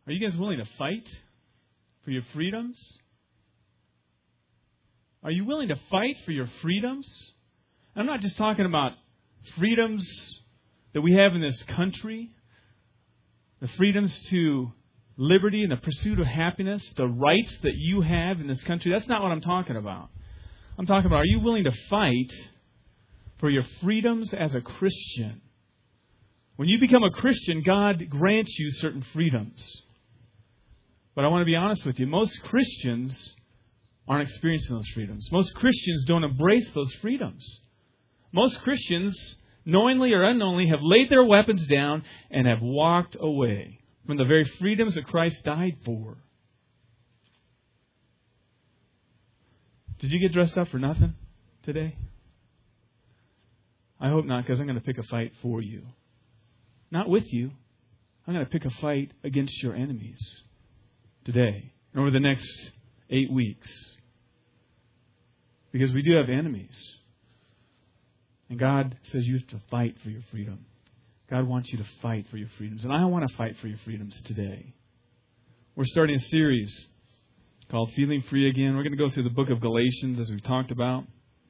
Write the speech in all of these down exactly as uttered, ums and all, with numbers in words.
Are you guys willing to fight for your freedoms? Are you willing to fight for your freedoms? I'm not just talking about freedoms that we have in this country, the freedoms to liberty and the pursuit of happiness, the rights that you have in this country. That's not what I'm talking about. I'm talking about, are you willing to fight for your freedoms as a Christian? When you become a Christian, God grants you certain freedoms. But I want to be honest with you, most Christians aren't experiencing those freedoms. Most Christians don't embrace those freedoms. Most Christians, knowingly or unknowingly, have laid their weapons down and have walked away from the very freedoms that Christ died for. Did you get dressed up for nothing today? I hope not, because I'm going to pick a fight for you. Not with you. I'm going to pick a fight against your enemies today and over the next eight weeks. Because we do have enemies. And God says you have to fight for your freedom. God wants you to fight for your freedoms. And I want to fight for your freedoms today. We're starting a series called Feeling Free Again. We're going to go through the book of Galatians as we've talked about.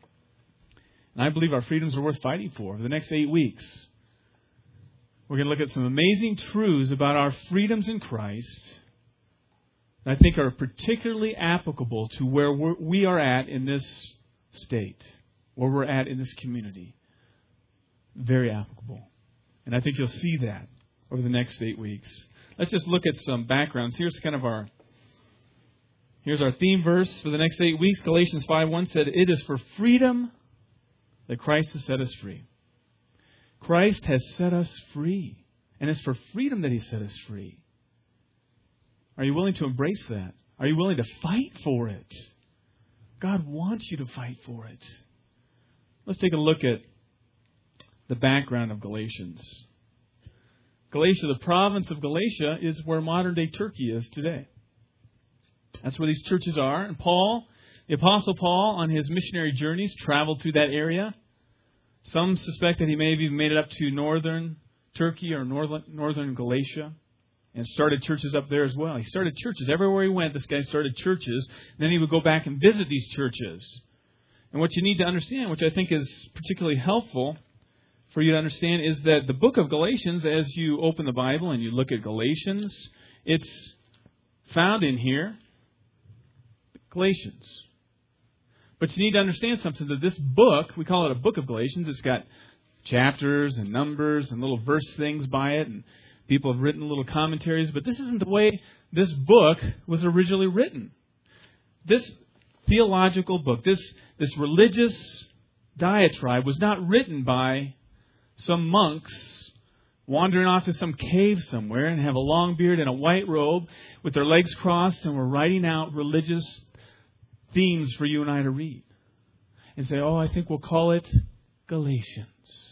And I believe our freedoms are worth fighting for for the next eight weeks. We're going to look at some amazing truths about our freedoms in Christ that I think are particularly applicable to where we're, we are at in this state, where we're at in this community. Very applicable. And I think you'll see that over the next eight weeks. Let's just look at some backgrounds. Here's kind of our, here's our theme verse for the next eight weeks. Galatians five one said, "It is for freedom that Christ has set us free." Christ has set us free. And it's for freedom that He set us free. Are you willing to embrace that? Are you willing to fight for it? God wants you to fight for it. Let's take a look at the background of Galatians. Galatia, the province of Galatia, is where modern-day Turkey is today. That's where these churches are. And Paul, the Apostle Paul, on his missionary journeys, traveled through that area. Some suspect that he may have even made it up to northern Turkey or northern, northern Galatia and started churches up there as well. He started churches. Everywhere he went, this guy started churches. Then he would go back and visit these churches. And what you need to understand, which I think is particularly helpful for you to understand, is that the book of Galatians, as you open the Bible and you look at Galatians, it's found in here, Galatians. But you need to understand something, that this book, we call it a book of Galatians, it's got chapters and numbers and little verse things by it, and people have written little commentaries, but this isn't the way this book was originally written. This theological book, this, this religious diatribe was not written by some monks wandering off to some cave somewhere and have a long beard and a white robe with their legs crossed and were writing out religious themes for you and I to read. And say, oh, I think we'll call it Galatians.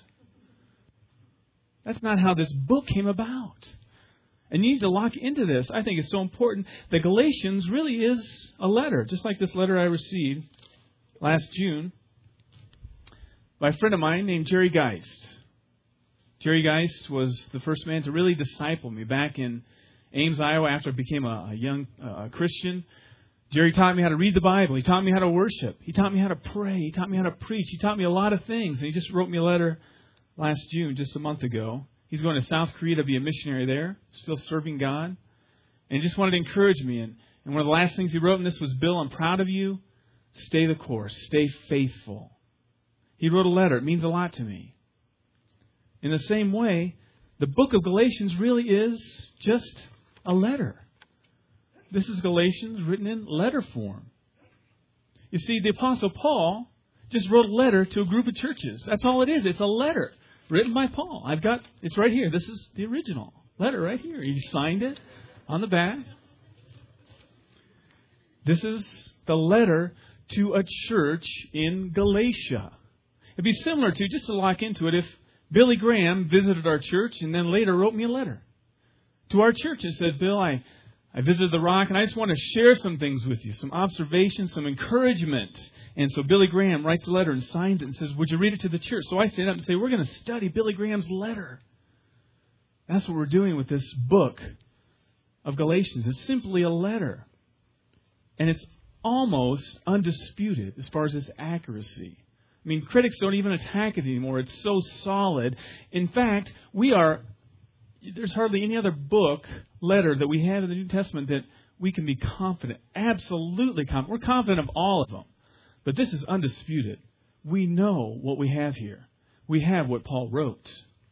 That's not how this book came about. And you need to lock into this. I think it's so important that Galatians really is a letter, just like this letter I received last June by a friend of mine named Jerry Geist. Jerry Geist was the first man to really disciple me back in Ames, Iowa, after I became a, a young uh, Christian. Jerry taught me how to read the Bible. He taught me how to worship. He taught me how to pray. He taught me how to preach. He taught me a lot of things. And he just wrote me a letter last June, just a month ago. He's going to South Korea to be a missionary there, still serving God. And he just wanted to encourage me. And, and one of the last things he wrote in this was, Bill, I'm proud of you. Stay the course. Stay faithful. He wrote a letter. It means a lot to me. In the same way, the book of Galatians really is just a letter. This is Galatians written in letter form. You see, the Apostle Paul just wrote a letter to a group of churches. That's all it is. It's a letter written by Paul. I've got, it's right here. This is the original letter right here. He signed it on the back. This is the letter to a church in Galatia. It'd be similar to, just to lock into it, if Billy Graham visited our church and then later wrote me a letter to our church and said, Bill, I, I visited the Rock and I just want to share some things with you, some observations, some encouragement. And so Billy Graham writes a letter and signs it and says, would you read it to the church? So I stand up and say, we're going to study Billy Graham's letter. That's what we're doing with this book of Galatians is simply a letter. And it's almost undisputed as far as its accuracy. I mean, critics don't even attack it anymore. It's so solid. In fact, we are, there's hardly any other book, letter that we have in the New Testament that we can be confident, absolutely confident. We're confident of all of them. But this is undisputed. We know what we have here. We have what Paul wrote.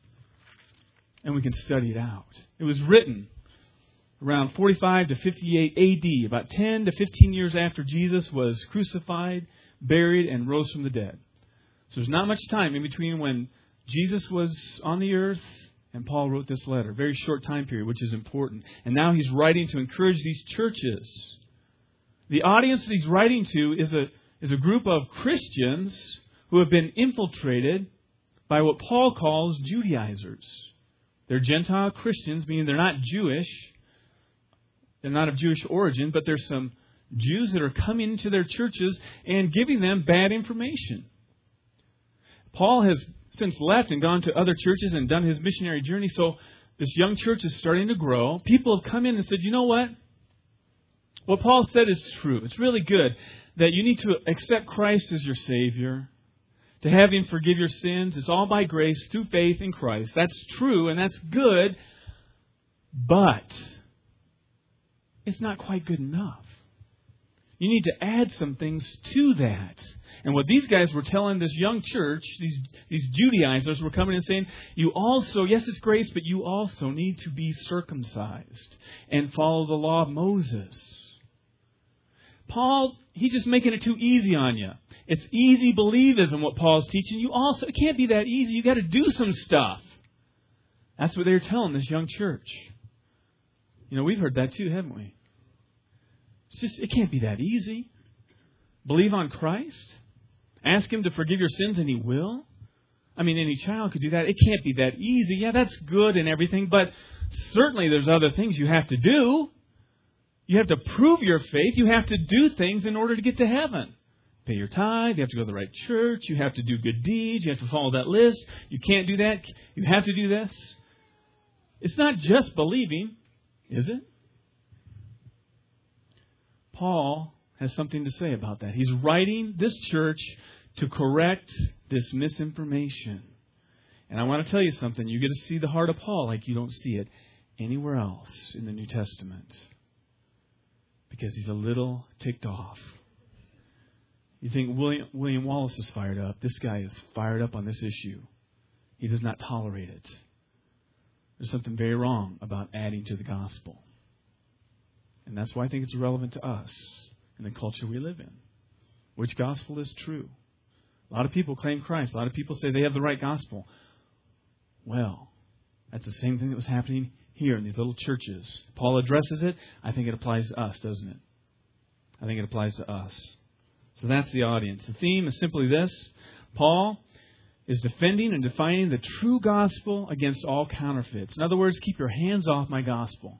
And we can study it out. It was written around forty-five to fifty-eight A D, about ten to fifteen years after Jesus was crucified, buried, and rose from the dead. So there's not much time in between when Jesus was on the earth and Paul wrote this letter. Very short time period, which is important. And now he's writing to encourage these churches. The audience that he's writing to is a, is a group of Christians who have been infiltrated by what Paul calls Judaizers. They're Gentile Christians, meaning they're not Jewish. They're not of Jewish origin, but there's some Jews that are coming into their churches and giving them bad information. Paul has since left and gone to other churches and done his missionary journey. So this young church is starting to grow. People have come in and said, you know what? What Paul said is true. It's really good that you need to accept Christ as your Savior, to have Him forgive your sins. It's all by grace through faith in Christ. That's true and that's good. But it's not quite good enough. You need to add some things to that. And what these guys were telling this young church, these, these Judaizers were coming and saying, you also, yes, it's grace, but you also need to be circumcised and follow the law of Moses. Paul, he's just making it too easy on you. It's easy believism what Paul's teaching. You also, it can't be that easy. You got to do some stuff. That's what they were telling this young church. You know, we've heard that too, haven't we? It's just, it can't be that easy. Believe on Christ. Ask Him to forgive your sins and He will. I mean, any child could do that. It can't be that easy. Yeah, that's good and everything, but certainly there's other things you have to do. You have to prove your faith. You have to do things in order to get to heaven. Pay your tithe. You have to go to the right church. You have to do good deeds. You have to follow that list. You can't do that. You have to do this. It's not just believing, is it? Paul has something to say about that. He's writing this church to correct this misinformation. And I want to tell you something. You get to see the heart of Paul like you don't see it anywhere else in the New Testament. Because he's a little ticked off. You think William, William Wallace is fired up. This guy is fired up on this issue. He does not tolerate it. There's something very wrong about adding to the gospel. And that's why I think it's relevant to us in the culture we live in. Which gospel is true? A lot of people claim Christ. A lot of people say they have the right gospel. Well, that's the same thing that was happening here in these little churches. Paul addresses it. I think it applies to us, doesn't it? I think it applies to us. So that's the audience. The theme is simply this. Paul is defending and defining the true gospel against all counterfeits. In other words, keep your hands off my gospel.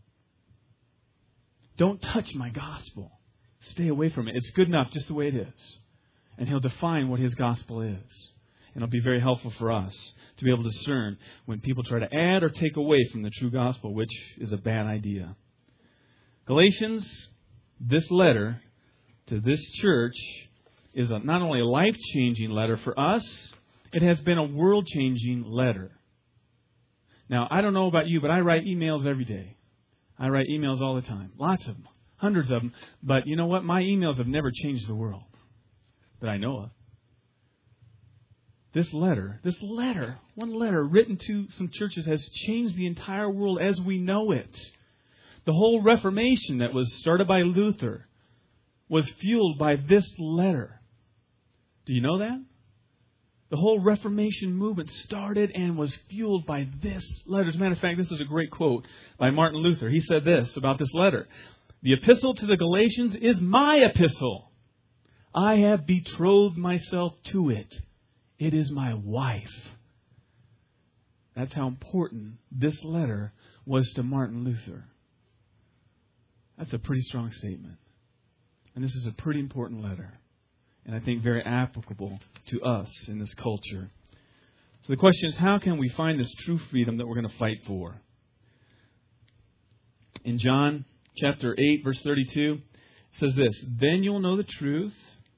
Don't touch my gospel. Stay away from it. It's good enough just the way it is. And he'll define what his gospel is. And it'll be very helpful for us to be able to discern when people try to add or take away from the true gospel, which is a bad idea. Galatians, this letter to this church is a, not only a life-changing letter for us, it has been a world-changing letter. Now, I don't know about you, but I write emails every day. I write emails all the time. Lots of them. Hundreds of them. But you know what? My emails have never changed the world that I know of. This letter, this letter, one letter written to some churches has changed the entire world as we know it. The whole Reformation that was started by Luther was fueled by this letter. Do you know that? The whole Reformation movement started and was fueled by this letter. As a matter of fact, this is a great quote by Martin Luther. He said this about this letter. The epistle to the Galatians is my epistle. I have betrothed myself to it. It is my wife. That's how important this letter was to Martin Luther. That's a pretty strong statement. And this is a pretty important letter. And I think very applicable to us in this culture. So the question is, how can we find this true freedom that we're going to fight for? In John chapter eight, verse thirty-two, it says this, "Then you'll know the truth,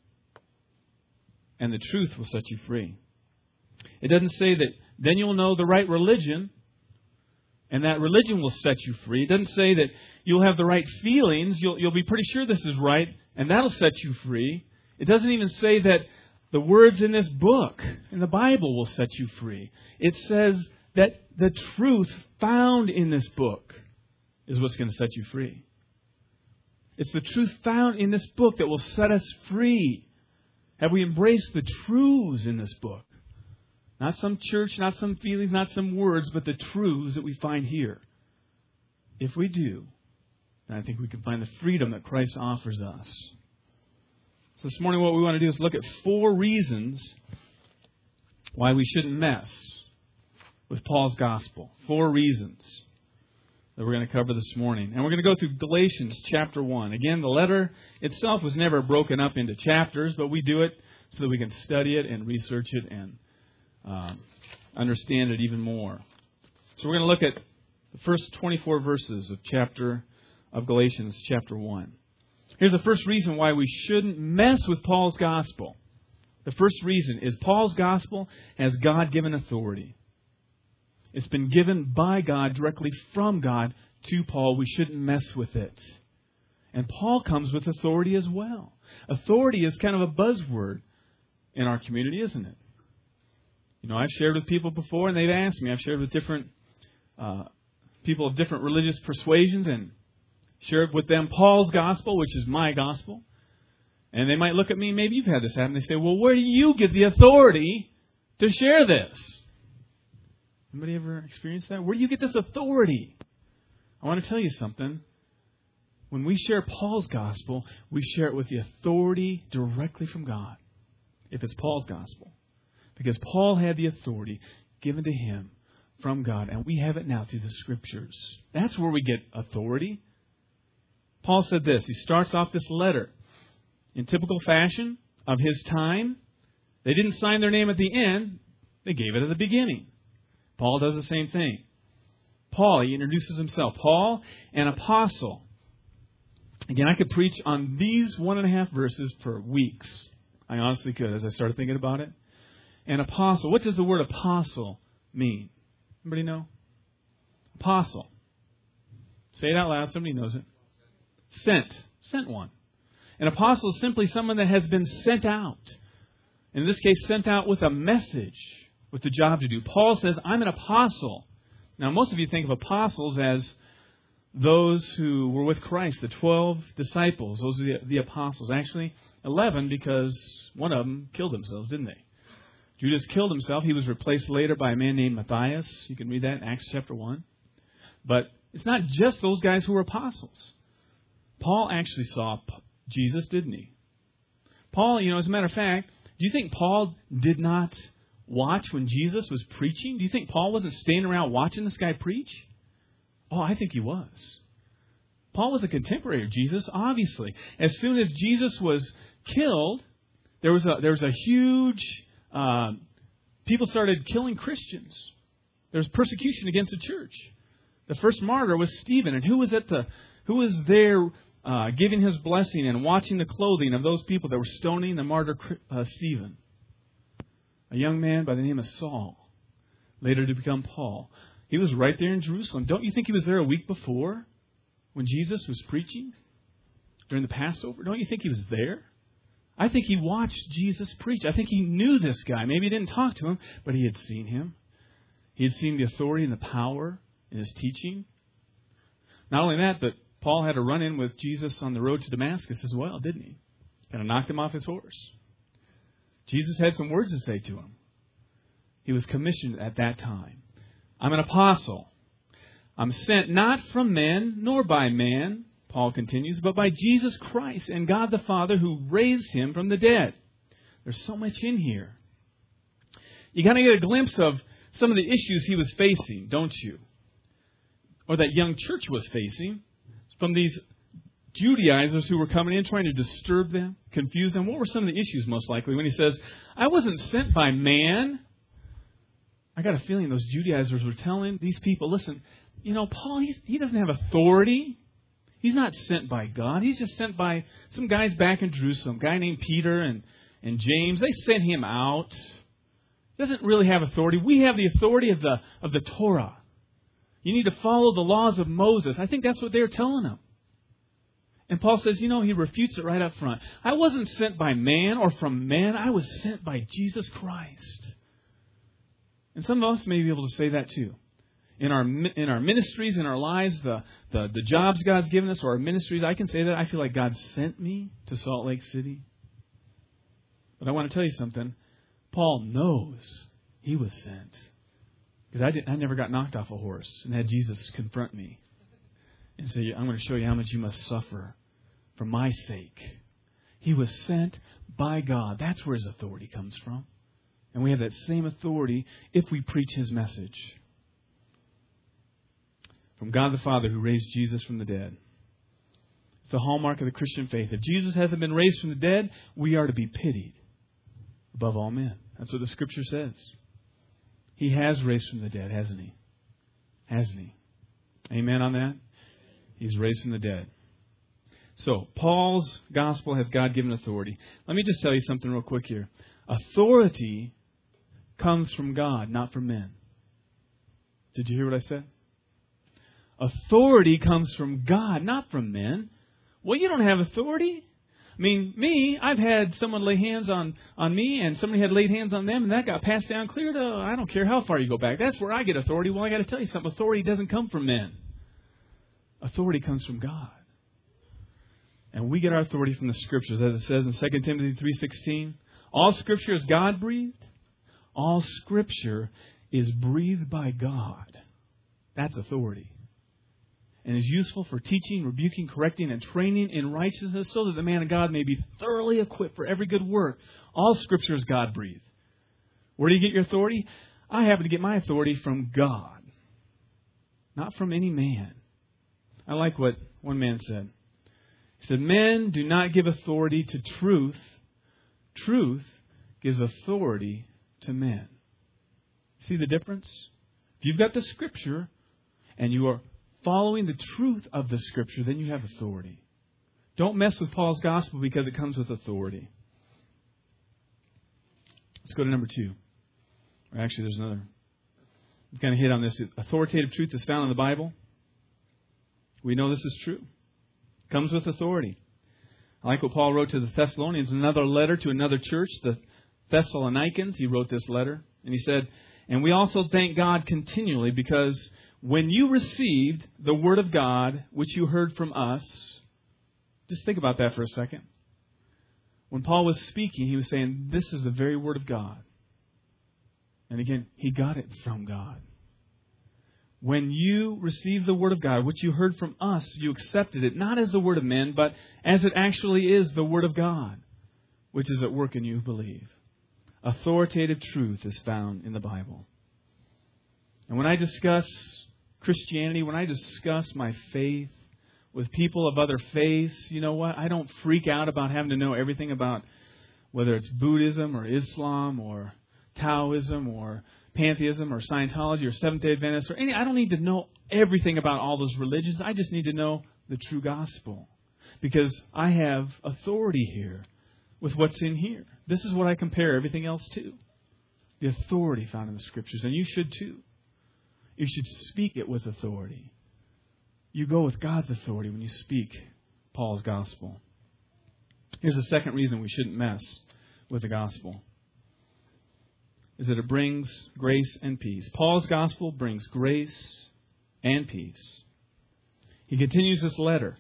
and the truth will set you free." It doesn't say that then you'll know the right religion, and that religion will set you free. It doesn't say that you'll have the right feelings, you'll, you'll be pretty sure this is right, and that'll set you free. It doesn't even say that the words in this book, in the Bible, will set you free. It says that the truth found in this book is what's going to set you free. It's the truth found in this book that will set us free. Have we embraced the truths in this book? Not some church, not some feelings, not some words, but the truths that we find here. If we do, then I think we can find the freedom that Christ offers us. So this morning what we want to do is look at four reasons why we shouldn't mess with Paul's gospel. Four reasons that we're going to cover this morning. And we're going to go through Galatians chapter one. Again, the letter itself was never broken up into chapters, but we do it so that we can study it and research it and uh, understand it even more. So we're going to look at the first twenty-four verses of chapter of Galatians chapter one. Here's the first reason why we shouldn't mess with Paul's gospel. The first reason is Paul's gospel has God-given authority. It's been given by God, directly from God to Paul. We shouldn't mess with it. And Paul comes with authority as well. Authority is kind of a buzzword in our community, isn't it? You know, I've shared with people before and they've asked me. I've shared with different uh, people of different religious persuasions and shared with them Paul's gospel, which is my gospel. And they might look at me, maybe you've had this happen. They say, well, where do you get the authority to share this? Anybody ever experienced that? Where do you get this authority? I want to tell you something. When we share Paul's gospel, we share it with the authority directly from God. If it's Paul's gospel. Because Paul had the authority given to him from God. And we have it now through the Scriptures. That's where we get authority. Paul said this. He starts off this letter in typical fashion of his time. They didn't sign their name at the end. They gave it at the beginning. Paul does the same thing. Paul, he introduces himself. Paul, an apostle. Again, I could preach on these one and a half verses for weeks. I honestly could as I started thinking about it. An apostle. What does the word apostle mean? Anybody know? Apostle. Say it out loud. Somebody knows it. Sent. Sent one. An apostle is simply someone that has been sent out. In this case, sent out with a message, with the job to do. Paul says, I'm an apostle. Now, most of you think of apostles as those who were with Christ, the twelve disciples. Those are the, the apostles. Actually, eleven, because one of them killed themselves, didn't they? Judas killed himself. He was replaced later by a man named Matthias. You can read that in Acts chapter one. But it's not just those guys who were apostles. Paul actually saw Jesus, didn't he? Paul, you know, as a matter of fact, do you think Paul did not watch when Jesus was preaching? Do you think Paul wasn't standing around watching this guy preach? Oh, I think he was. Paul was a contemporary of Jesus, obviously. As soon as Jesus was killed, there was a there was a huge uh, people started killing Christians. There was persecution against the church. The first martyr was Stephen, and who was at the who was there uh, giving his blessing and watching the clothing of those people that were stoning the martyr uh, Stephen? A young man by the name of Saul, later to become Paul. He was right there in Jerusalem. Don't you think he was there a week before when Jesus was preaching during the Passover? Don't you think he was there? I think he watched Jesus preach. I think he knew this guy. Maybe he didn't talk to him, but he had seen him. He had seen the authority and the power in his teaching. Not only that, but Paul had a run-in with Jesus on the road to Damascus as well, didn't he? Kind of knocked him off his horse. Jesus had some words to say to him. He was commissioned at that time. I'm an apostle. I'm sent not from men, nor by man, Paul continues, but by Jesus Christ and God the Father who raised him from the dead. There's so much in here. You kind of get a glimpse of some of the issues he was facing, don't you? Or that young church was facing from these Judaizers who were coming in trying to disturb them, confuse them. What were some of the issues most likely when he says, I wasn't sent by man? I got a feeling those Judaizers were telling these people, listen, you know, Paul, he's, he doesn't have authority. He's not sent by God. He's just sent by some guys back in Jerusalem, a guy named Peter and, and James. They sent him out. He doesn't really have authority. We have the authority of the of the Torah. You need to follow the laws of Moses. I think that's what they're telling him. And Paul says, you know, he refutes it right up front. I wasn't sent by man or from man. I was sent by Jesus Christ. And some of us may be able to say that too. In our in our ministries, in our lives, the, the, the jobs God's given us or our ministries, I can say that I feel like God sent me to Salt Lake City. But I want to tell you something. Paul knows he was sent. Because I, didn't, I never got knocked off a horse and had Jesus confront me and say, I'm going to show you how much you must suffer for my sake. He was sent by God. That's where his authority comes from. And we have that same authority if we preach his message. From God the Father who raised Jesus from the dead. It's the hallmark of the Christian faith. If Jesus hasn't been raised from the dead, we are to be pitied above all men. That's what the Scripture says. He has raised from the dead, hasn't he? Hasn't he? Amen on that? He's raised from the dead. So, Paul's gospel has God-given authority. Let me just tell you something real quick here. Authority comes from God, not from men. Did you hear what I said? Authority comes from God, not from men. Well, you don't have authority. I mean, me, I've had someone lay hands on, on me and somebody had laid hands on them and that got passed down clear to, I don't care how far you go back. That's where I get authority. Well, I got to tell you something. Authority doesn't come from men. Authority comes from God. And we get our authority from the Scriptures. As it says in Second Timothy three sixteen, all Scripture is God-breathed. All Scripture is breathed by God. That's authority. And is useful for teaching, rebuking, correcting, and training in righteousness so that the man of God may be thoroughly equipped for every good work. All Scripture is God-breathed. Where do you get your authority? I happen to get my authority from God, not from any man. I like what one man said. He said, men do not give authority to truth. Truth gives authority to men. See the difference? If you've got the Scripture and you are following the truth of the Scripture, then you have authority. Don't mess with Paul's gospel because it comes with authority. Let's go to number two. Or actually, there's another. We've kind of hit on this. Authoritative truth is found in the Bible. We know this is true. It comes with authority. I like what Paul wrote to the Thessalonians, another letter to another church, the Thessalonians. He wrote this letter. And he said, and we also thank God continually because when you received the Word of God, which you heard from us, just think about that for a second. When Paul was speaking, he was saying, this is the very Word of God. And again, he got it from God. When you received the Word of God, which you heard from us, you accepted it, not as the Word of men, but as it actually is the Word of God, which is at work in you who believe. Authoritative truth is found in the Bible. And when I discuss Christianity, when I discuss my faith with people of other faiths, you know what? I don't freak out about having to know everything about whether it's Buddhism or Islam or Taoism or pantheism or Scientology or Seventh-day Adventists or any. I don't need to know everything about all those religions. I just need to know the true gospel because I have authority here with what's in here. This is what I compare everything else to. The authority found in the Scriptures, and you should too. You should speak it with authority. You go with God's authority when you speak Paul's gospel. Here's the second reason we shouldn't mess with the gospel. Is that it brings grace and peace. Paul's gospel brings grace and peace. He continues this letter.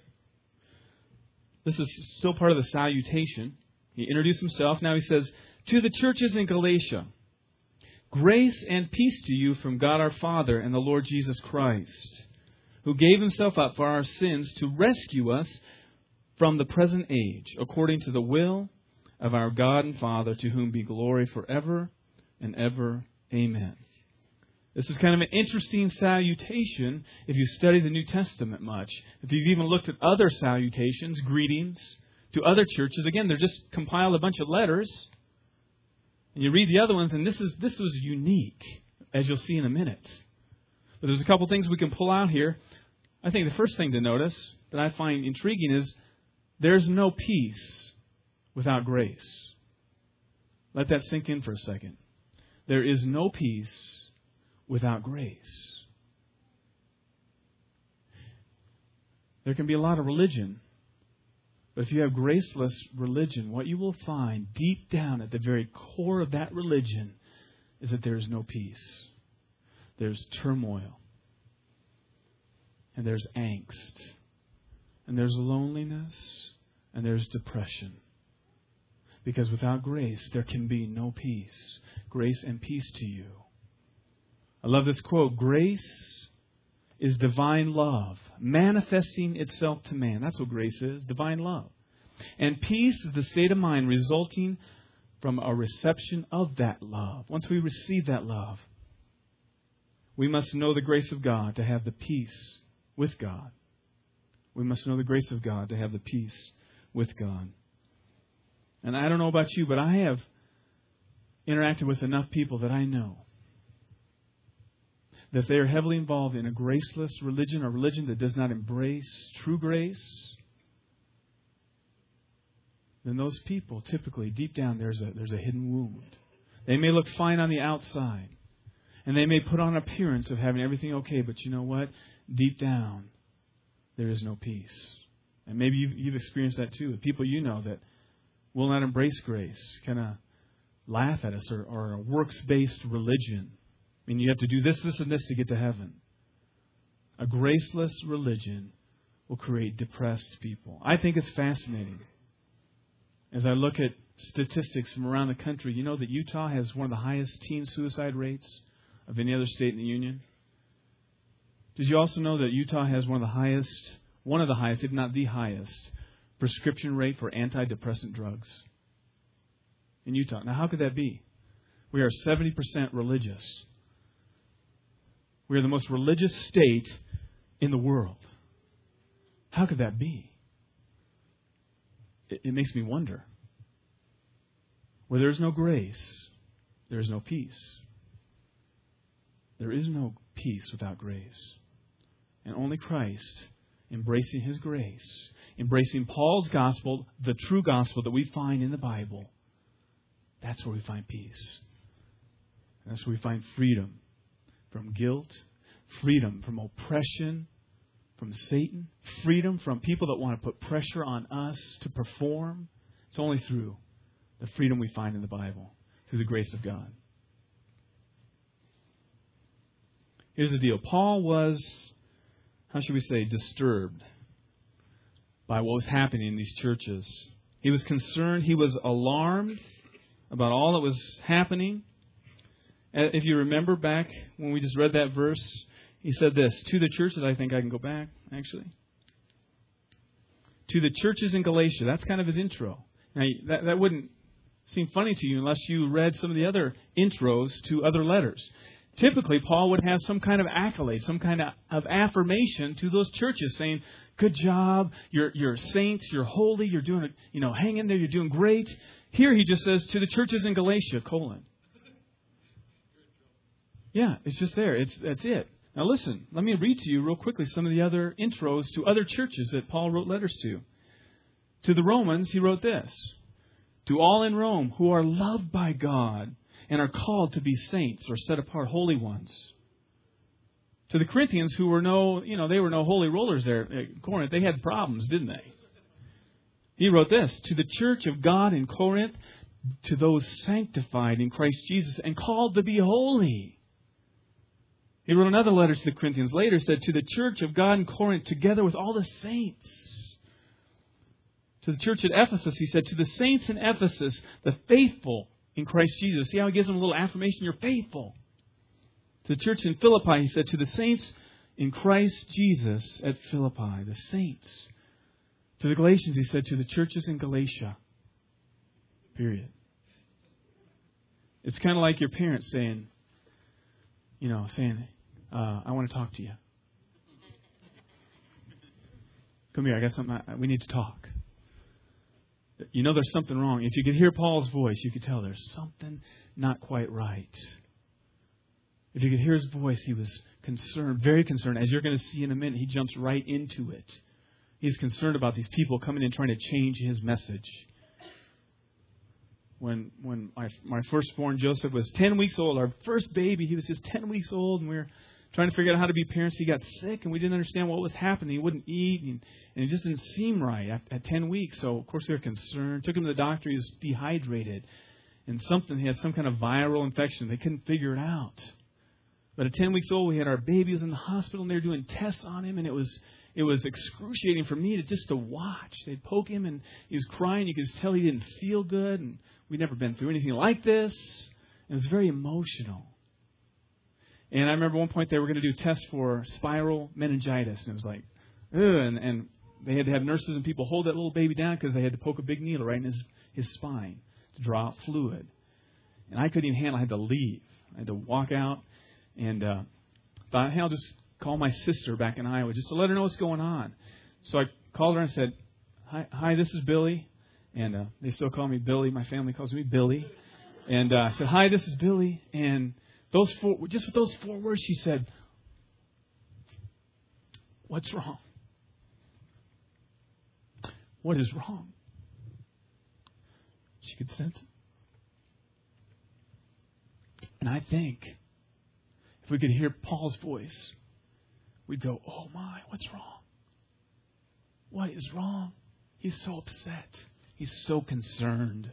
This is still part of the salutation. He introduced himself. Now he says, to the churches in Galatia, grace and peace to you from God our Father and the Lord Jesus Christ, who gave himself up for our sins to rescue us from the present age, according to the will of our God and Father, to whom be glory forever and ever. Amen. This is kind of an interesting salutation if you study the New Testament much. If you've even looked at other salutations, greetings to other churches, again, they're just compiled a bunch of letters. And you read the other ones, and this is this was unique, as you'll see in a minute. But there's a couple things we can pull out here. I think the first thing to notice that I find intriguing is there's no peace without grace. Let that sink in for a second. There is no peace without grace. There can be a lot of religion, but if you have graceless religion, what you will find deep down at the very core of that religion is that there is no peace. There's turmoil. And there's angst. And there's loneliness. And there's depression. Because without grace, there can be no peace. Grace and peace to you. I love this quote. Grace is divine love, manifesting itself to man. That's what grace is, divine love. And peace is the state of mind resulting from a reception of that love. Once we receive that love, we must know the grace of God to have the peace with God. We must know the grace of God to have the peace with God. And I don't know about you, but I have interacted with enough people that I know that they are heavily involved in a graceless religion, a religion that does not embrace true grace, then those people, typically, deep down, there's a, there's a hidden wound. They may look fine on the outside, and they may put on an appearance of having everything okay, but you know what? Deep down, there is no peace. And maybe you've, you've experienced that too. The people you know that will not embrace grace, kind of laugh at us, or, or a works-based religion. I mean, you have to do this, this, and this to get to heaven. A graceless religion will create depressed people. I think it's fascinating. As I look at statistics from around the country, you know that Utah has one of the highest teen suicide rates of any other state in the union. Did you also know that Utah has one of the highest, one of the highest, if not the highest, prescription rate for antidepressant drugs in Utah? Now, how could that be? We are seventy percent religious. We are the most religious state in the world. How could that be? It, it makes me wonder. Where there is no grace, there is no peace. There is no peace without grace. And only Christ, embracing His grace, embracing Paul's gospel, the true gospel that we find in the Bible, that's where we find peace. And that's where we find freedom from guilt, freedom from oppression, from Satan, freedom from people that want to put pressure on us to perform. It's only through the freedom we find in the Bible, through the grace of God. Here's the deal. Paul was, how should we say, disturbed by what was happening in these churches. He was concerned. He was alarmed about all that was happening. If you remember back when we just read that verse, he said this, to the churches, I think I can go back, actually. To the churches in Galatia. That's kind of his intro. Now, that, that wouldn't seem funny to you unless you read some of the other intros to other letters. Typically, Paul would have some kind of accolade, some kind of, of affirmation to those churches saying, good job, you're, you're saints, you're holy, you're doing, you know, hang in there, you're doing great. Here he just says, to the churches in Galatia, colon. Yeah, it's just there. It's that's it. Now listen, let me read to you real quickly some of the other intros to other churches that Paul wrote letters to. To the Romans, he wrote this. To all in Rome who are loved by God and are called to be saints or set apart holy ones. To the Corinthians who were no, you know, they were no holy rollers there at Corinth. They had problems, didn't they? He wrote this. To the church of God in Corinth, to those sanctified in Christ Jesus and called to be holy. He wrote another letter to the Corinthians later, said, to the church of God in Corinth, together with all the saints. To the church at Ephesus, he said, to the saints in Ephesus, the faithful in Christ Jesus. See how he gives them a little affirmation? You're faithful. To the church in Philippi, he said, to the saints in Christ Jesus at Philippi, the saints. To the Galatians, he said, to the churches in Galatia. Period. It's kind of like your parents saying, you know, saying, uh, I want to talk to you. Come here, I got something. I, we need to talk. You know there's something wrong. If you could hear Paul's voice, you could tell there's something not quite right. If you could hear his voice, he was concerned, very concerned. As you're going to see in a minute, he jumps right into it. He's concerned about these people coming in trying to change his message. When when my, my firstborn Joseph was ten weeks old, our first baby, he was just ten weeks old, and we were trying to figure out how to be parents. He got sick, and we didn't understand what was happening. He wouldn't eat, and, and it just didn't seem right at, at ten weeks. So, of course, they were concerned. Took him to the doctor. He was dehydrated. And something, he had some kind of viral infection. They couldn't figure it out. But at ten weeks old, we had our baby was in the hospital, and they were doing tests on him, and it was it was excruciating for me to just to watch. They'd poke him, and he was crying. You could just tell he didn't feel good, and we'd never been through anything like this. It was very emotional. And I remember one point they were going to do tests for spiral meningitis, and it was like, ugh, and, and they had to have nurses and people hold that little baby down because they had to poke a big needle right in his, his spine to draw out fluid. And I couldn't even handle it. I had to leave. I had to walk out. And uh, thought, hey, I'll just call my sister back in Iowa just to let her know what's going on. So I called her and said, hi, hi this is Billy. And uh, they still call me Billy. My family calls me Billy. And uh, I said, hi, this is Billy. And those four, just with those four words, she said, what's wrong? What is wrong? She could sense it. And I think if we could hear Paul's voice, we'd go, oh my, what's wrong? What is wrong? He's so upset. He's so concerned.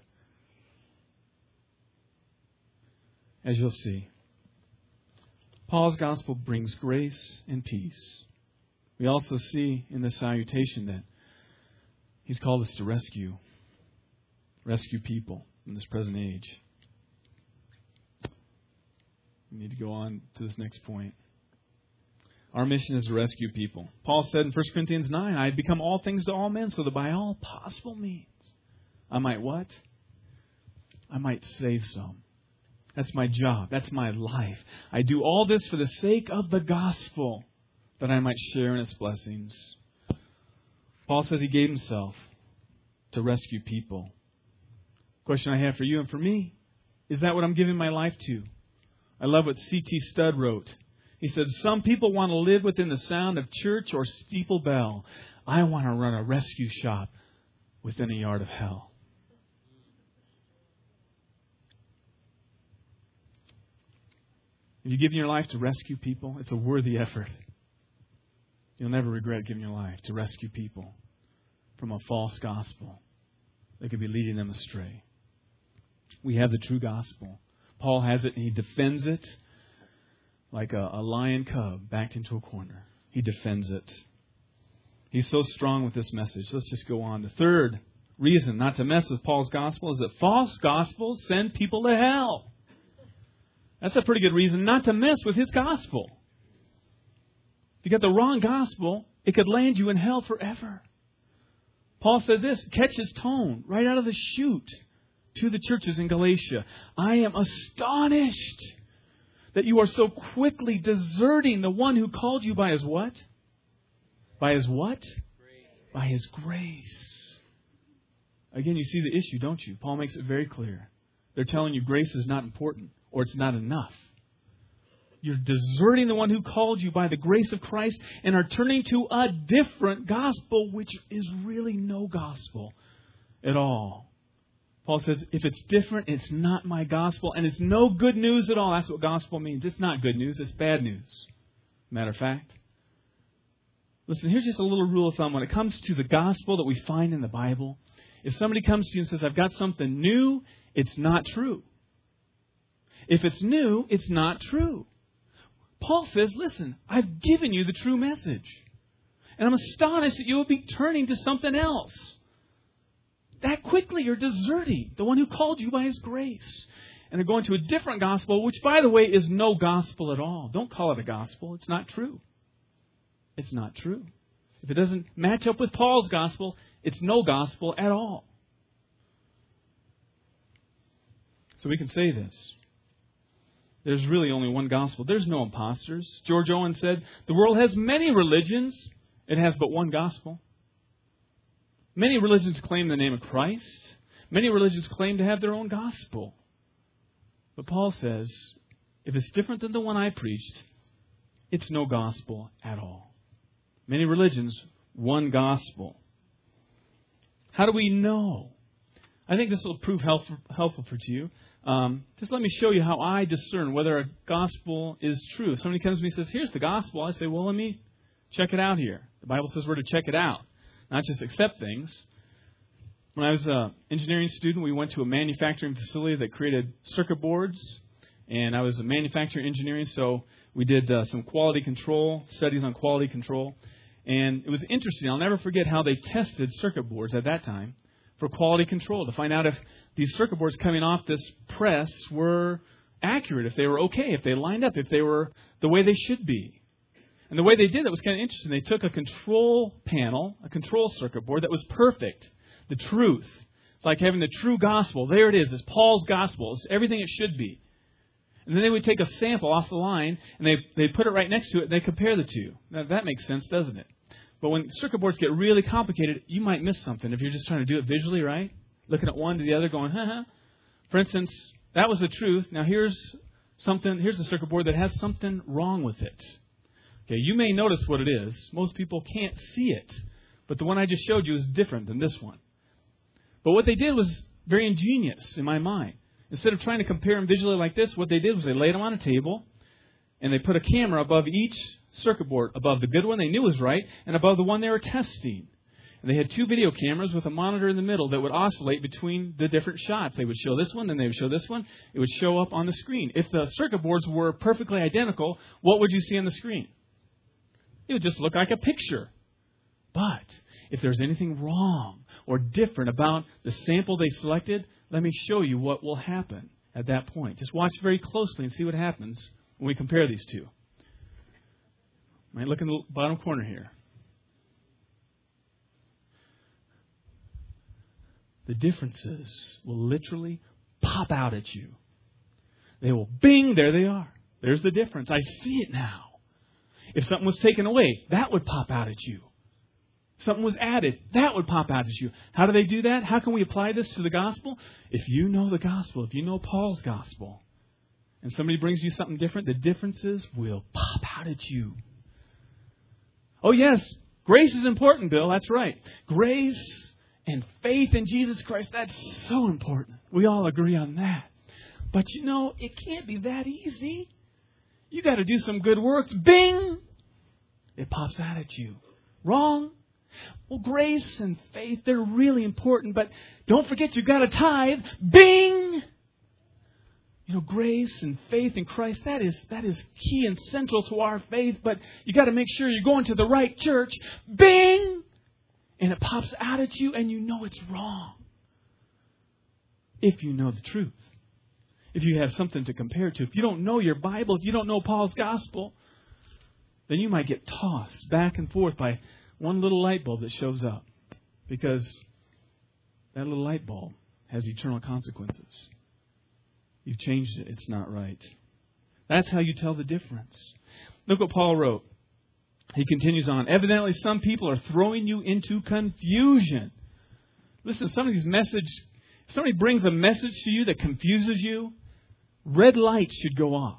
As you'll see, Paul's gospel brings grace and peace. We also see in the salutation that he's called us to rescue, rescue people in this present age. We need to go on to this next point. Our mission is to rescue people. Paul said in First Corinthians nine, I had become all things to all men so that by all possible means I might what? I might save some. That's my job. That's my life. I do all this for the sake of the gospel, that I might share in its blessings. Paul says he gave himself to rescue people. Question I have for you and for me, is that what I'm giving my life to? I love what C T Studd wrote. He said, some people want to live within the sound of church or steeple bell. I want to run a rescue shop within a yard of hell. If you give your life to rescue people, it's a worthy effort. You'll never regret giving your life to rescue people from a false gospel that could be leading them astray. We have the true gospel. Paul has it and he defends it like a, a lion cub backed into a corner. He defends it. He's so strong with this message. Let's just go on. The third reason not to mess with Paul's gospel is that false gospels send people to hell. That's a pretty good reason not to mess with his gospel. If you got the wrong gospel, it could land you in hell forever. Paul says this, catch his tone right out of the chute to the churches in Galatia. I am astonished that you are so quickly deserting the one who called you by his what? By his what? Grace. By his grace. Again, you see the issue, don't you? Paul makes it very clear. They're telling you grace is not important or it's not enough. You're deserting the one who called you by the grace of Christ and are turning to a different gospel, which is really no gospel at all. Paul says, if it's different, it's not my gospel, and it's no good news at all. That's what gospel means. It's not good news. It's bad news. Matter of fact. Listen, here's just a little rule of thumb. When it comes to the gospel that we find in the Bible, if somebody comes to you and says, I've got something new, it's not true. If it's new, it's not true. Paul says, listen, I've given you the true message. And I'm astonished that you will be turning to something else. That quickly you're deserting the one who called you by his grace. And they're going to a different gospel, which, by the way, is no gospel at all. Don't call it a gospel. It's not true. It's not true. If it doesn't match up with Paul's gospel, it's no gospel at all. So we can say this. There's really only one gospel. There's no imposters. George Owen said, the world has many religions. It has but one gospel. Many religions claim the name of Christ. Many religions claim to have their own gospel. But Paul says, if it's different than the one I preached, it's no gospel at all. Many religions, one gospel. How do we know? I think this will prove helpful, helpful for you. Um, just let me show you how I discern whether a gospel is true. If somebody comes to me and says, here's the gospel, I say, well, let me check it out here. The Bible says we're to check it out, not just accept things. When I was an engineering student, we went to a manufacturing facility that created circuit boards. And I was a manufacturing engineering, so we did uh, some quality control, studies on quality control. And it was interesting. I'll never forget how they tested circuit boards at that time for quality control to find out if these circuit boards coming off this press were accurate, if they were okay, if they lined up, if they were the way they should be. And the way they did it was kind of interesting. They took a control panel, a control circuit board that was perfect, the truth. It's like having the true gospel. There it is. It's Paul's gospel. It's everything it should be. And then they would take a sample off the line, and they they put it right next to it, and they compare the two. Now, that makes sense, doesn't it? But when circuit boards get really complicated, you might miss something if you're just trying to do it visually, right? Looking at one to the other, going, ha ha. For instance, that was the truth. Now here's something. Here's a circuit board that has something wrong with it. Okay, you may notice what it is. Most people can't see it, but the one I just showed you is different than this one. But what they did was very ingenious in my mind. Instead of trying to compare them visually like this, what they did was they laid them on a table, and they put a camera above each circuit board, above the good one they knew was right, and above the one they were testing. And they had two video cameras with a monitor in the middle that would oscillate between the different shots. They would show this one, then they would show this one. It would show up on the screen. If the circuit boards were perfectly identical, what would you see on the screen? It would just look like a picture. But if there's anything wrong or different about the sample they selected, let me show you what will happen at that point. Just watch very closely and see what happens when we compare these two. Might look in the bottom corner here. The differences will literally pop out at you. They will bing, there they are. There's the difference. I see it now. If something was taken away, that would pop out at you. Something was added, that would pop out at you. How do they do that? How can we apply this to the gospel? If you know the gospel, if you know Paul's gospel, and somebody brings you something different, the differences will pop out at you. Oh yes, grace is important, Bill. That's right. Grace and faith in Jesus Christ, that's so important. We all agree on that. But you know, it can't be that easy. You got to do some good works. Bing! It pops out at you. Wrong? Well, grace and faith, they're really important, but don't forget you've got to tithe. Bing! You know, grace and faith in Christ, that is that is key and central to our faith, but you got to make sure you're going to the right church. Bing! And it pops out at you and you know it's wrong. If you know the truth. If you have something to compare to. If you don't know your Bible, if you don't know Paul's gospel, then you might get tossed back and forth by one little light bulb that shows up, because that little light bulb has eternal consequences. You've changed it. It's not right. That's how you tell the difference. Look what Paul wrote. He continues on. Evidently, some people are throwing you into confusion. Listen, some of these messages, if somebody brings a message to you that confuses you, red lights should go off.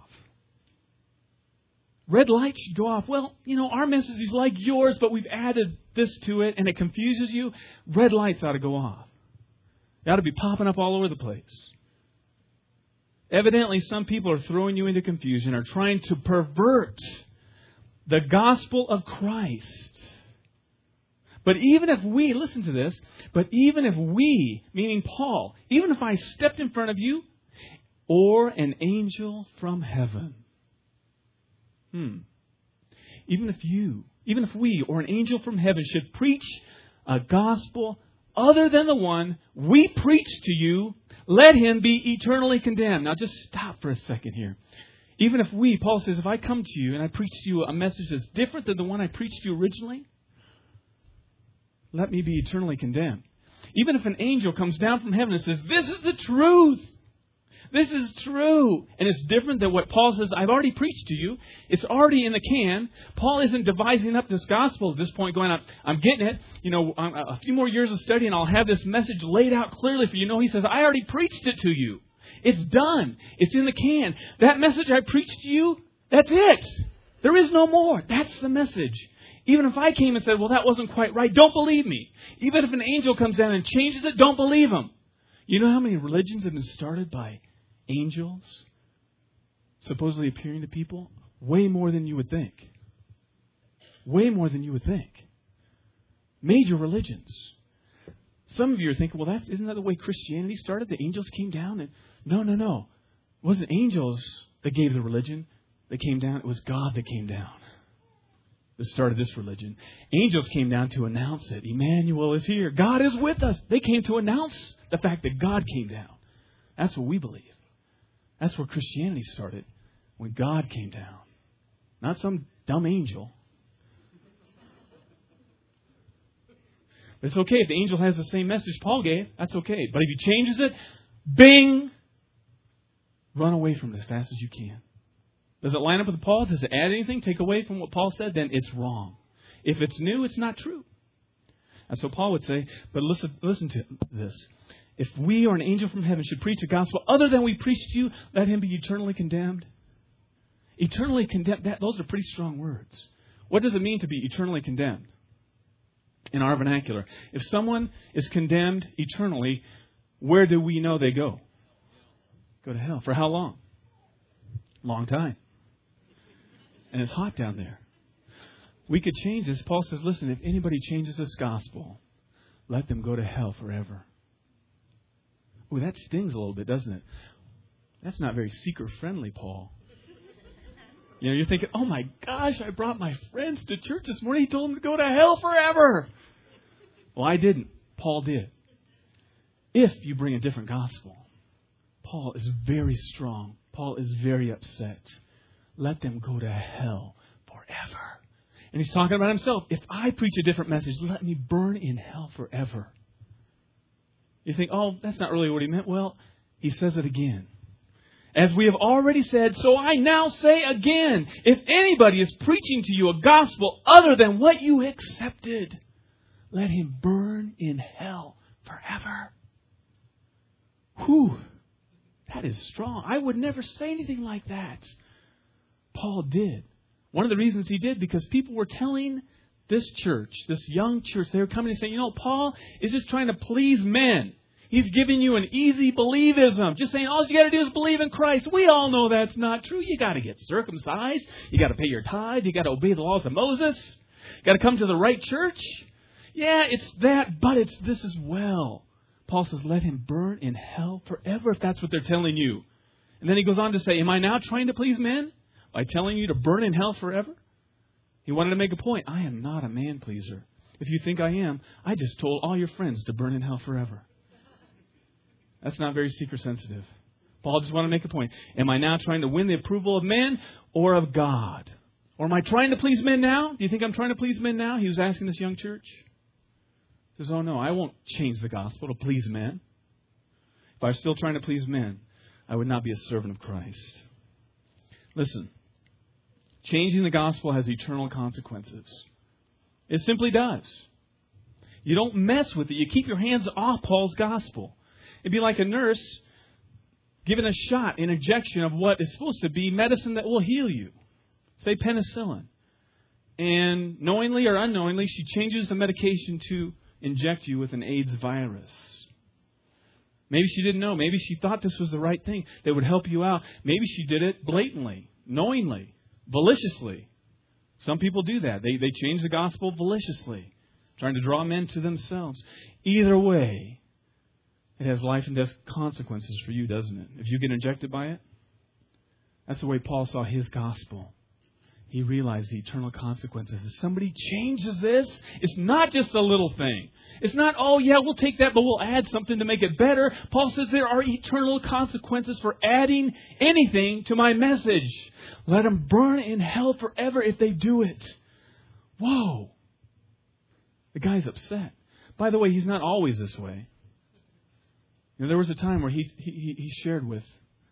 Red lights should go off. Well, you know, our message is like yours, but we've added this to it and it confuses you. Red lights ought to go off. They ought to be popping up all over the place. Evidently, some people are throwing you into confusion, are trying to pervert the gospel of Christ. But even if we, listen to this, but even if we, meaning Paul, even if I stepped in front of you or an angel from heaven, Hmm. Even if you, even if we or an angel from heaven should preach a gospel other than the one we preach to you, let him be eternally condemned. Now just stop for a second here. Even if we, Paul says, if I come to you and I preach to you a message that's different than the one I preached to you originally, let me be eternally condemned. Even if an angel comes down from heaven and says, this is the truth. This is true. And it's different than what Paul says, I've already preached to you. It's already in the can. Paul isn't devising up this gospel at this point going, I'm getting it. You know, a few more years of study and I'll have this message laid out clearly for you. No, he says, I already preached it to you. It's done. It's in the can. That message I preached to you, that's it. There is no more. That's the message. Even if I came and said, well, that wasn't quite right, don't believe me. Even if an angel comes down and changes it, don't believe him. You know how many religions have been started by angels supposedly appearing to people? Way more than you would think. Way more than you would think. Major religions. Some of you are thinking, well, that's, isn't that the way Christianity started? The angels came down and... No, no, no. It wasn't angels that gave the religion that came down. It was God that came down that started this religion. Angels came down to announce it. Emmanuel is here. God is with us. They came to announce the fact that God came down. That's what we believe. That's where Christianity started, when God came down. Not some dumb angel. But it's okay if the angel has the same message Paul gave. That's okay. But if he changes it, bing! Run away from it as fast as you can. Does it line up with Paul? Does it add anything? Take away from what Paul said? Then it's wrong. If it's new, it's not true. And so Paul would say, but listen, listen to this. If we or an angel from heaven should preach a gospel other than we preach to you, let him be eternally condemned. Eternally condemned. That, those are pretty strong words. What does it mean to be eternally condemned? In our vernacular, if someone is condemned eternally, where do we know they go? Go to hell. For how long? Long time. And it's hot down there. We could change this. Paul says, listen, if anybody changes this gospel, let them go to hell forever. Ooh, that stings a little bit, doesn't it? That's not very seeker-friendly, Paul. You know, you're thinking, oh my gosh, I brought my friends to church this morning. He told them to go to hell forever. Well, I didn't. Paul did. If you bring a different gospel, Paul is very strong. Paul is very upset. Let them go to hell forever. And he's talking about himself. If I preach a different message, let me burn in hell forever. You think, oh, that's not really what he meant. Well, he says it again. As we have already said, so I now say again, if anybody is preaching to you a gospel other than what you accepted, let him burn in hell forever. Whew. That is strong. I would never say anything like that. Paul did. One of the reasons he did, because people were telling this church, this young church, they were coming and saying, you know, Paul is just trying to please men. He's giving you an easy believism. Just saying, all you got to do is believe in Christ. We all know that's not true. You got to get circumcised. You got to pay your tithe. You got to obey the laws of Moses. You got to come to the right church. Yeah, it's that, but it's this as well. Paul says, let him burn in hell forever if that's what they're telling you. And then he goes on to say, am I now trying to please men by telling you to burn in hell forever? He wanted to make a point. I am not a man pleaser. If you think I am, I just told all your friends to burn in hell forever. That's not very seeker sensitive. Paul just wanted to make a point. Am I now trying to win the approval of men or of God? Or am I trying to please men now? Do you think I'm trying to please men now? He was asking this young church. He says, oh no, I won't change the gospel to please men. If I was still trying to please men, I would not be a servant of Christ. Listen, changing the gospel has eternal consequences. It simply does. You don't mess with it. You keep your hands off Paul's gospel. It'd be like a nurse giving a shot, an injection of what is supposed to be medicine that will heal you. Say penicillin. And knowingly or unknowingly, she changes the medication to inject you with an AIDS virus. Maybe she didn't know. Maybe she thought this was the right thing that would help you out. Maybe she did it blatantly, knowingly, maliciously. Some people do that. They, they change the gospel maliciously, trying to draw men to themselves. Either way, it has life and death consequences for you, doesn't it? If you get injected by it. That's the way Paul saw his gospel. He realized the eternal consequences. If somebody changes this, it's not just a little thing. It's not, oh yeah, we'll take that, but we'll add something to make it better. Paul says there are eternal consequences for adding anything to my message. Let them burn in hell forever if they do it. Whoa. The guy's upset. By the way, he's not always this way. You know, there was a time where he, he, he shared with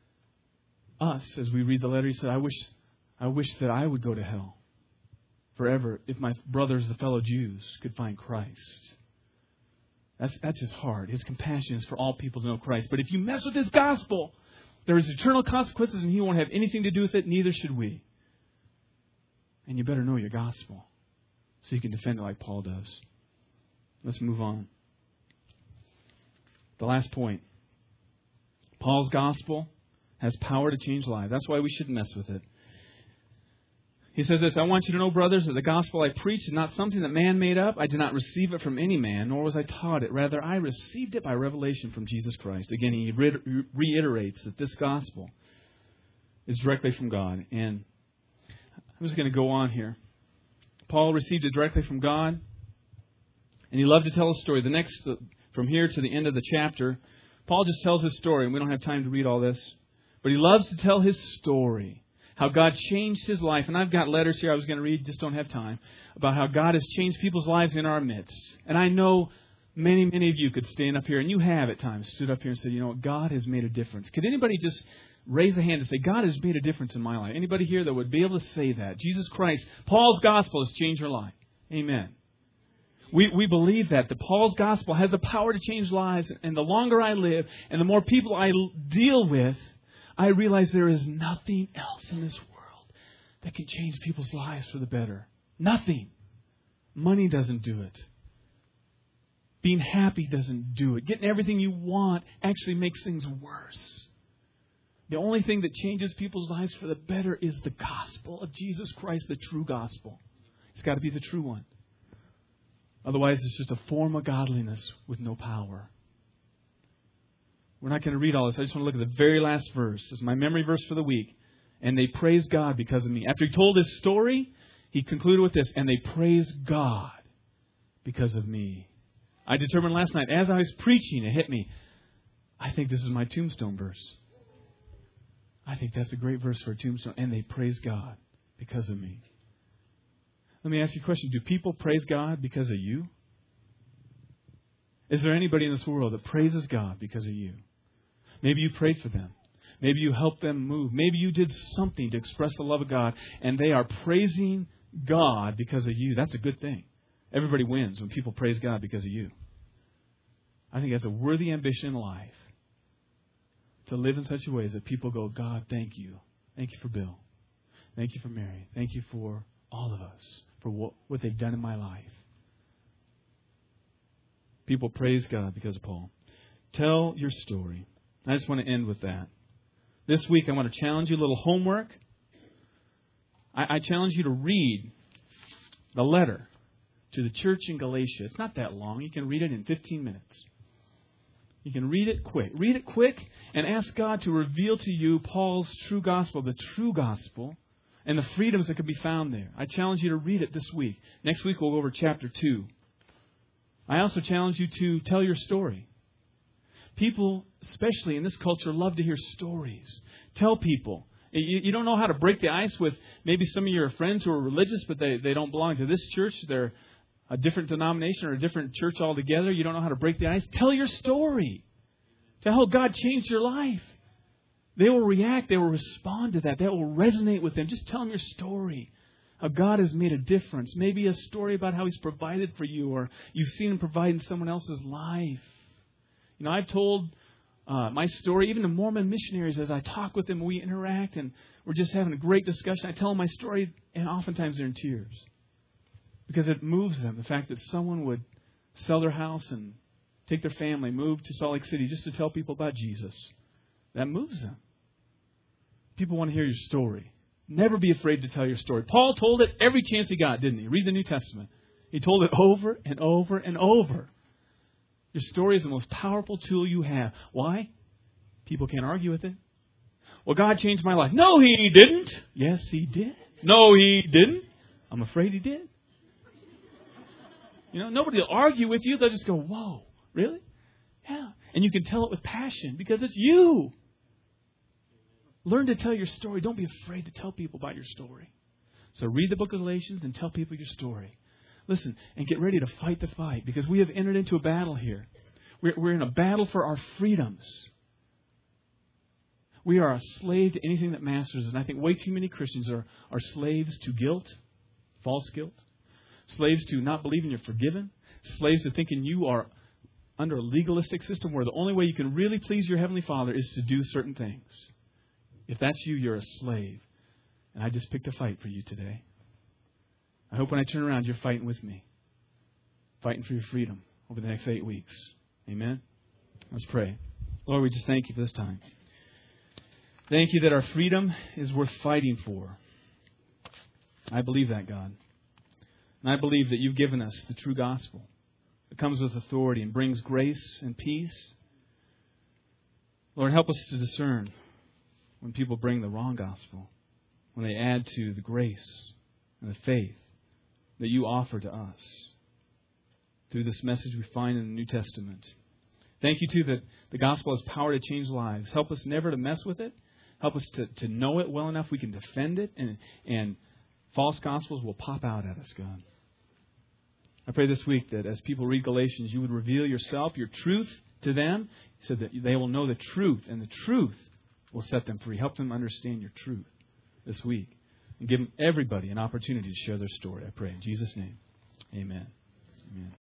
us as we read the letter. He said, I wish... I wish that I would go to hell forever if my brothers, the fellow Jews, could find Christ. That's, that's his heart. His compassion is for all people to know Christ. But if you mess with his gospel, There is eternal consequences and He won't have anything to do with it. Neither should we. And you better know your gospel so you can defend it like Paul does. Let's move on. The last point. Paul's gospel has power to change lives. That's why we shouldn't mess with it. He says this, I want you to know, brothers, that the gospel I preach is not something that man made up. I did not receive it from any man, nor was I taught it. Rather, I received it by revelation from Jesus Christ. Again, he re- reiterates that this gospel is directly from God. And I'm just going to go on here. Paul received it directly from God. And he loved to tell a story. The next, from here to the end of the chapter, Paul just tells his story. And we don't have time to read all this. But he loves to tell his story. How God changed his life. And I've got letters here I was going to read, just don't have time, about how God has changed people's lives in our midst. And I know many, many of you could stand up here, and you have at times stood up here and said, you know what, God has made a difference. Could anybody just raise a hand and say, God has made a difference in my life? Anybody here that would be able to say that? Jesus Christ, Paul's gospel has changed your life. Amen. We we believe that, that Paul's gospel has the power to change lives. And the longer I live and the more people I deal with, I realize there is nothing else in this world that can change people's lives for the better. Nothing. Money doesn't do it. Being happy doesn't do it. Getting everything you want actually makes things worse. The only thing that changes people's lives for the better is the gospel of Jesus Christ, the true gospel. It's got to be the true one. Otherwise, it's just a form of godliness with no power. We're not going to read all this. I just want to look at the very last verse. This is my memory verse for the week. And they praised God because of me. After he told his story, he concluded with this. And they praised God because of me. I determined last night, as I was preaching, it hit me. I think this is my tombstone verse. I think that's a great verse for a tombstone. And they praised God because of me. Let me ask you a question. Do people praise God because of you? Is there anybody in this world that praises God because of you? Maybe you prayed for them. Maybe you helped them move. Maybe you did something to express the love of God, and they are praising God because of you. That's a good thing. Everybody wins when people praise God because of you. I think that's a worthy ambition in life, to live in such a way that people go, God, thank you. Thank you for Bill. Thank you for Mary. Thank you for all of us, for what, what they've done in my life. People praise God because of Paul. Tell your story. I just want to end with that. This week I want to challenge you, a little homework. I, I challenge you to read the letter to the church in Galatia. It's not that long. You can read it in fifteen minutes. You can read it quick. Read it quick and ask God to reveal to you Paul's true gospel, the true gospel, and the freedoms that can be found there. I challenge you to read it this week. Next week we'll go over chapter two. I also challenge you to tell your story. People, especially in this culture, love to hear stories. Tell people. You, you don't know how to break the ice with maybe some of your friends who are religious, but they, they don't belong to this church. They're a different denomination or a different church altogether. You don't know how to break the ice. Tell your story. Tell how God changed your life. They will react. They will respond to that. That will resonate with them. Just tell them your story. How God has made a difference. Maybe a story about how He's provided for you, or you've seen Him provide in someone else's life. You know, I've told uh, my story even to Mormon missionaries as I talk with them. We interact and we're just having a great discussion. I tell them my story, and oftentimes they're in tears because it moves them. The fact that someone would sell their house and take their family, move to Salt Lake City just to tell people about Jesus. That moves them. People want to hear your story. Never be afraid to tell your story. Paul told it every chance he got, didn't he? Read the New Testament. He told it over and over and over. Your story is the most powerful tool you have. Why? People can't argue with it. Well, God changed my life. No, He didn't. Yes, He did. No, He didn't. I'm afraid He did. You know, nobody will argue with you. They'll just go, whoa, really? Yeah. And you can tell it with passion because it's you. Learn to tell your story. Don't be afraid to tell people about your story. So read the book of Galatians and tell people your story. Listen, and get ready to fight the fight because we have entered into a battle here. We're, we're in a battle for our freedoms. We are a slave to anything that masters us. And I think way too many Christians are, are slaves to guilt, false guilt. Slaves to not believing you're forgiven. Slaves to thinking you are under a legalistic system where the only way you can really please your Heavenly Father is to do certain things. If that's you, you're a slave. And I just picked a fight for you today. I hope when I turn around, you're fighting with me. Fighting for your freedom over the next eight weeks. Amen? Let's pray. Lord, we just thank you for this time. Thank you that our freedom is worth fighting for. I believe that, God. And I believe that you've given us the true gospel. It comes with authority and brings grace and peace. Lord, help us to discern when people bring the wrong gospel, when they add to the grace and the faith that you offer to us through this message we find in the New Testament. Thank you, too, that the gospel has power to change lives. Help us never to mess with it. Help us to, to know it well enough we can defend it, and, and false gospels will pop out at us, God. I pray this week that as people read Galatians, you would reveal yourself, your truth to them, so that they will know the truth, and the truth will set them free. Help them understand your truth this week. And give everybody an opportunity to share their story. I pray in Jesus' name. Amen. Amen.